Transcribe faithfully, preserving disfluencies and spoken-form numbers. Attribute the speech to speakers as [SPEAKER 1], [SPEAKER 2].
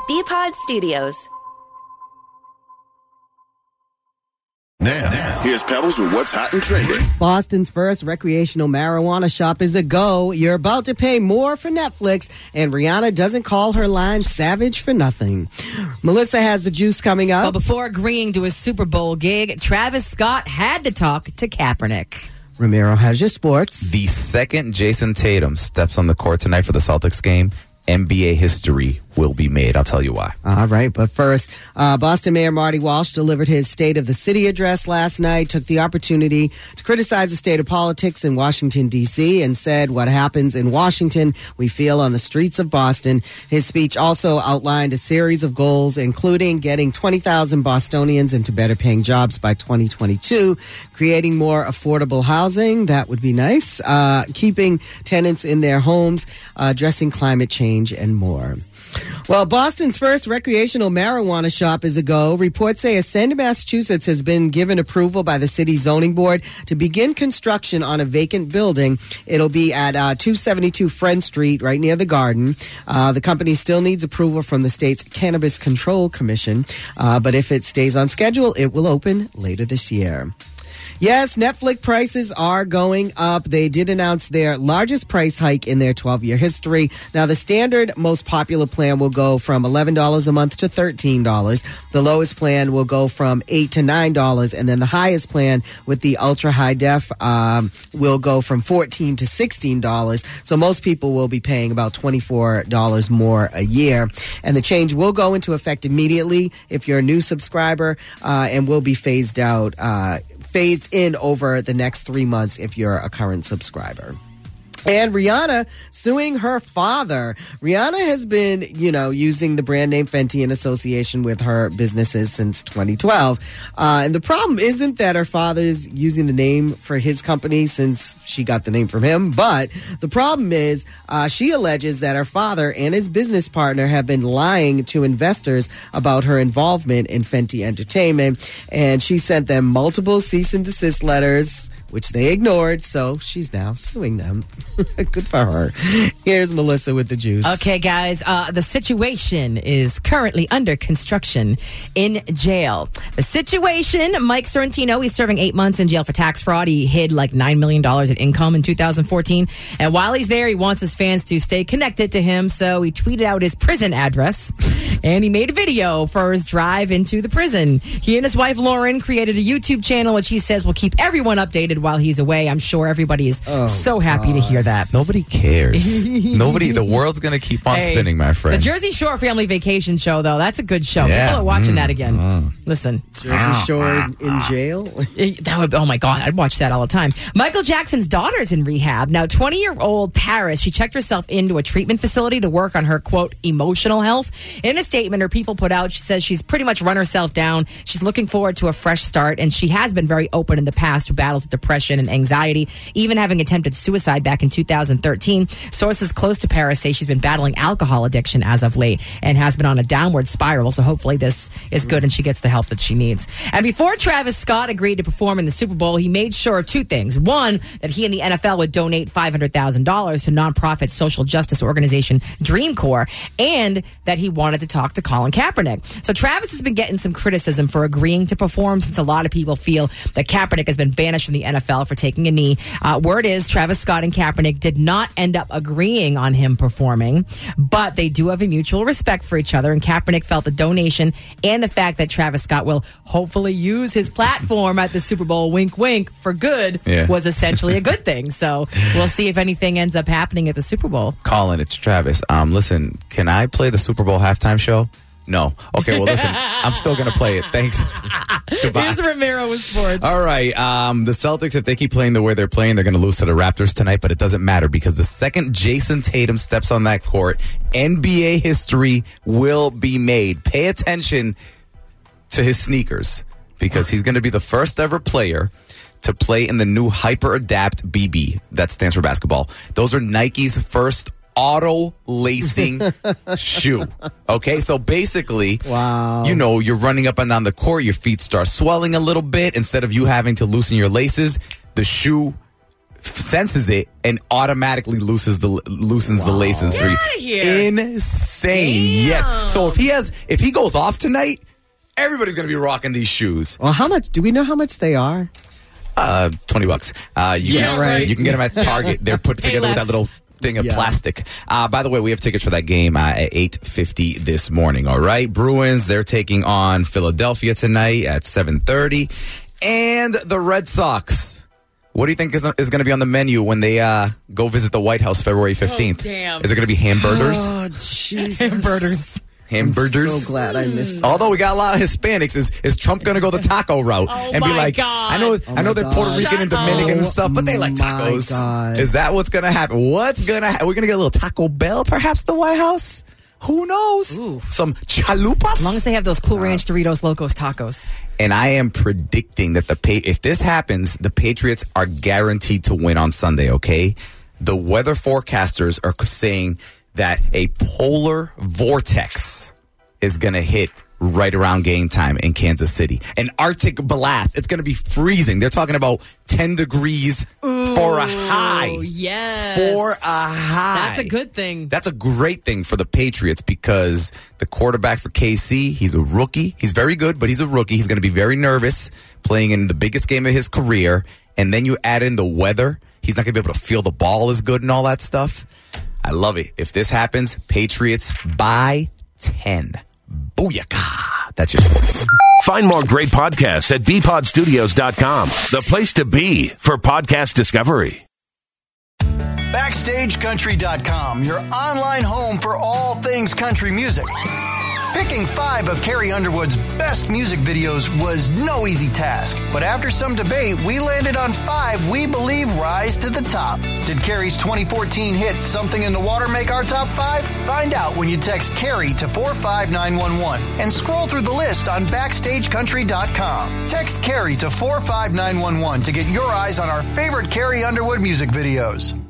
[SPEAKER 1] B-Pod Studios.
[SPEAKER 2] Now, now, here's Pebbles with what's hot and trending.
[SPEAKER 3] Boston's first recreational marijuana shop is a go. You're about to pay more for Netflix, and Rihanna doesn't call her line savage for nothing. Melissa has the juice coming up.
[SPEAKER 4] Well, before agreeing to a Super Bowl gig, Travis Scott had to talk to Kaepernick.
[SPEAKER 3] Ramiro has your sports.
[SPEAKER 5] The second Jason Tatum steps on the court tonight for the Celtics game, N B A history will be made. I'll tell you why.
[SPEAKER 3] All right, but first, uh, Boston Mayor Marty Walsh delivered his State of the City address last night, took the opportunity to criticize the state of politics in Washington, D C, and said what happens in Washington, we feel on the streets of Boston. His speech also outlined a series of goals, including getting twenty thousand Bostonians into better paying jobs by twenty twenty-two, creating more affordable housing, that would be nice, uh, keeping tenants in their homes, uh, addressing climate change, and more. Well, Boston's first recreational marijuana shop is a go. Reports say Ascend, Massachusetts has been given approval by the city zoning board to begin construction on a vacant building. It'll be at uh, two seventy-two Friend Street, right near the Garden. Uh, the company still needs approval from the state's Cannabis Control Commission, uh, but if it stays on schedule, it will open later this year. Yes, Netflix prices are going up. They did announce their largest price hike in their twelve-year history. Now, the standard most popular plan will go from eleven dollars a month to thirteen dollars. The lowest plan will go from eight dollars to nine dollars. And then the highest plan with the ultra-high def um, will go from fourteen dollars to sixteen dollars. So most people will be paying about twenty-four dollars more a year. And the change will go into effect immediately if you're a new subscriber uh, and will be phased out uh phased in over the next three months if you're a current subscriber. And Rihanna suing her father. Rihanna has been, you know, using the brand name Fenty in association with her businesses since twenty twelve. Uh, and the problem isn't that her father's using the name for his company since she got the name from him. But the problem is uh, she alleges that her father and his business partner have been lying to investors about her involvement in Fenty Entertainment. And she sent them multiple cease and desist letters, which they ignored, so she's now suing them. Good for her. Here's Melissa with the juice.
[SPEAKER 4] Okay, guys, uh, the situation is currently under construction in jail. The situation, Mike Sorrentino, he's serving eight months in jail for tax fraud. He hid like nine million dollars in income in two thousand fourteen. And while he's there, he wants his fans to stay connected to him, so he tweeted out his prison address, and he made a video for his drive into the prison. He and his wife, Lauren, created a YouTube channel, which he says will keep everyone updated while he's away. I'm sure everybody is oh, so happy gosh. to hear that.
[SPEAKER 5] Nobody cares. Nobody. The world's going to keep on hey, spinning, my friend.
[SPEAKER 4] The Jersey Shore Family Vacation show, though, that's a good show. Yeah. People are watching mm, that again. Mm. Listen.
[SPEAKER 3] Jersey Shore in jail?
[SPEAKER 4] That would. Oh, my God. I'd watch that all the time. Michael Jackson's daughter's in rehab. Now, twenty-year-old Paris, she checked herself into a treatment facility to work on her, quote, emotional health. In a statement her people put out, she says she's pretty much run herself down. She's looking forward to a fresh start, and she has been very open in the past to battles with depression and anxiety, even having attempted suicide back in two thousand thirteen. Sources close to Paris say she's been battling alcohol addiction as of late and has been on a downward spiral, so hopefully this is good and she gets the help that she needs. And before Travis Scott agreed to perform in the Super Bowl, he made sure of two things. One, that he and the N F L would donate five hundred thousand dollars to nonprofit social justice organization Dream Corps, and that he wanted to talk to Colin Kaepernick. So Travis has been getting some criticism for agreeing to perform, since a lot of people feel that Kaepernick has been banished from the N F L for taking a knee. Uh, word is Travis Scott and Kaepernick did not end up agreeing on him performing, but they do have a mutual respect for each other, and Kaepernick felt the donation and the fact that Travis Scott will hopefully use his platform at the Super Bowl, wink, wink, for good, yeah. was essentially a good thing. So we'll see if anything ends up happening at the Super Bowl.
[SPEAKER 5] Colin, it's Travis. Um, listen, can I play the Super Bowl halftime show? No. Okay, well, listen, I'm still going to play it. Thanks. Goodbye.
[SPEAKER 4] Here's Ramiro with sports.
[SPEAKER 5] All right. Um, the Celtics, if they keep playing the way they're playing, they're going to lose to the Raptors tonight, but it doesn't matter because the second Jason Tatum steps on that court, N B A history will be made. Pay attention to his sneakers because he's going to be the first ever player to play in the new Hyper Adapt B B. That stands for basketball. Those are Nike's first auto lacing shoe. Okay, so basically,
[SPEAKER 3] wow.
[SPEAKER 5] you know, you're running up and down the court, your feet start swelling a little bit. Instead of you having to loosen your laces, the shoe senses it and automatically loosens the loosens wow. the laces.
[SPEAKER 4] Get outta here.
[SPEAKER 5] Insane.
[SPEAKER 4] Damn.
[SPEAKER 5] Yes. So if he has if he goes off tonight, everybody's gonna be rocking these shoes.
[SPEAKER 3] Well, how much? Do we know how much they are?
[SPEAKER 5] Uh, twenty bucks. Uh, you
[SPEAKER 3] yeah,
[SPEAKER 5] can,
[SPEAKER 3] right.
[SPEAKER 5] You can get them at Target. They're put
[SPEAKER 4] Pay
[SPEAKER 5] together
[SPEAKER 4] less.
[SPEAKER 5] with that little thing of
[SPEAKER 3] yeah.
[SPEAKER 5] plastic. Uh, by the way, we have tickets for that game uh, at eight fifty this morning. All right, Bruins. They're taking on Philadelphia tonight at seven thirty, and the Red Sox. What do you think is, is going to be on the menu when they uh, go visit the White House February fifteenth?
[SPEAKER 4] Oh, damn.
[SPEAKER 5] Is it going to be hamburgers?
[SPEAKER 3] Oh, Jesus.
[SPEAKER 4] Hamburgers.
[SPEAKER 5] Hamburgers.
[SPEAKER 3] I'm so glad I missed that.
[SPEAKER 5] Although we got a lot of Hispanics, is is Trump going to go the taco route
[SPEAKER 4] Oh
[SPEAKER 5] and be
[SPEAKER 4] my
[SPEAKER 5] like,
[SPEAKER 4] God.
[SPEAKER 5] I know,
[SPEAKER 3] Oh
[SPEAKER 5] I know
[SPEAKER 3] my
[SPEAKER 5] they're
[SPEAKER 3] God.
[SPEAKER 5] Puerto Rican
[SPEAKER 4] Shut
[SPEAKER 5] and Dominican
[SPEAKER 3] up.
[SPEAKER 5] and stuff, but they like
[SPEAKER 3] My
[SPEAKER 5] tacos.
[SPEAKER 3] God.
[SPEAKER 5] Is that what's going to happen? What's going to happen? We're going to get a little Taco Bell, perhaps the White House. Who knows?
[SPEAKER 4] Ooh.
[SPEAKER 5] Some chalupas.
[SPEAKER 4] As long as they have those Cool Ranch Doritos Locos tacos.
[SPEAKER 5] And I am predicting that the pa- if this happens, the Patriots are guaranteed to win on Sunday. Okay, the weather forecasters are saying that a polar vortex is going to hit right around game time in Kansas City. An Arctic blast. It's going to be freezing. They're talking about ten degrees
[SPEAKER 4] Ooh,
[SPEAKER 5] for a high.
[SPEAKER 4] Yes.
[SPEAKER 5] For a high.
[SPEAKER 4] That's a good thing.
[SPEAKER 5] That's a great thing for the Patriots because the quarterback for K C, he's a rookie. He's very good, but he's a rookie. He's going to be very nervous playing in the biggest game of his career. And then you add in the weather. He's not going to be able to feel the ball as good and all that stuff. I love it. If this happens, Patriots by ten. Booyaka. That's your sports.
[SPEAKER 1] Find more great podcasts at b pod studios dot com, the place to be for podcast discovery.
[SPEAKER 6] Backstage Country dot com, your online home for all things country music. Picking five of Carrie Underwood's best music videos was no easy task, but after some debate, we landed on five we believe rise to the top. Did Carrie's twenty fourteen hit Something in the Water make our top five? Find out when you text Carrie to four five nine one one and scroll through the list on Backstage Country dot com. Text Carrie to four five nine one one to get your eyes on our favorite Carrie Underwood music videos.